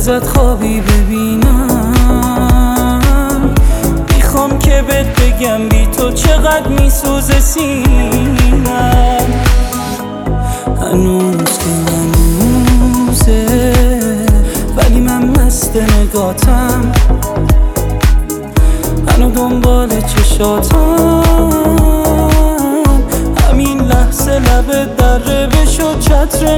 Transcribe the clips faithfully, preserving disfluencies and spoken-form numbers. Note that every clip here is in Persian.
ازت خوابی ببینم. میخوام که بهت بگم بی تو چقدر میسوزه سینم. هنوز که هنوزه ولی من مست نگاتم، هنو دنبال چشاتم. همین لحظه لبت در ربه شد چتر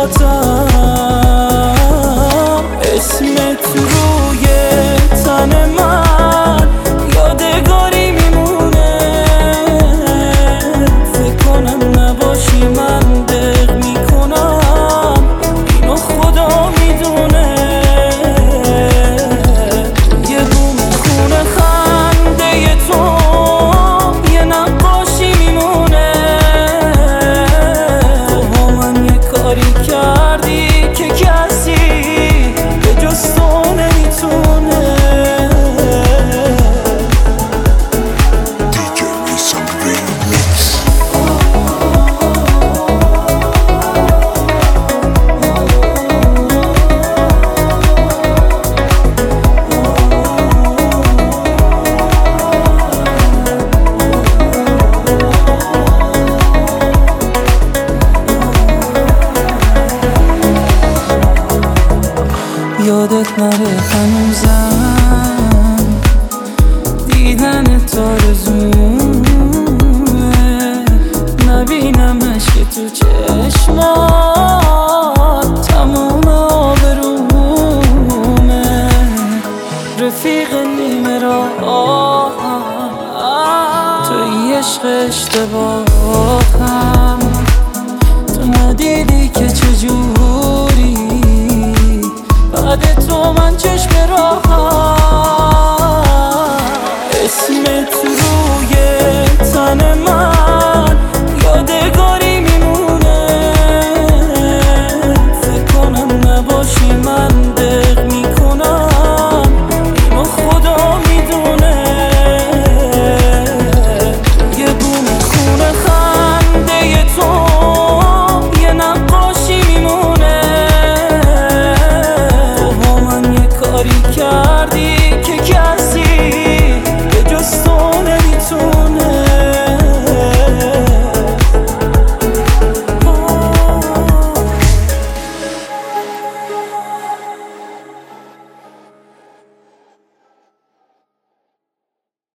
نجاتم. اسمت روی تن من یادگاری میمونه، فکر کنم نباشی من دق میکنم، اینو خدا میدونه. یه بوم خونه خنده تو یه نقاشی میمونه. تو با من یه کاری کردی که کسی به جز تو نمیتونه. یادت نره هنوزم دیدن تارزومه، نبینمش که تو چشمات تموم آبرومه. رفیق نیمه راه توی عشق اشتباه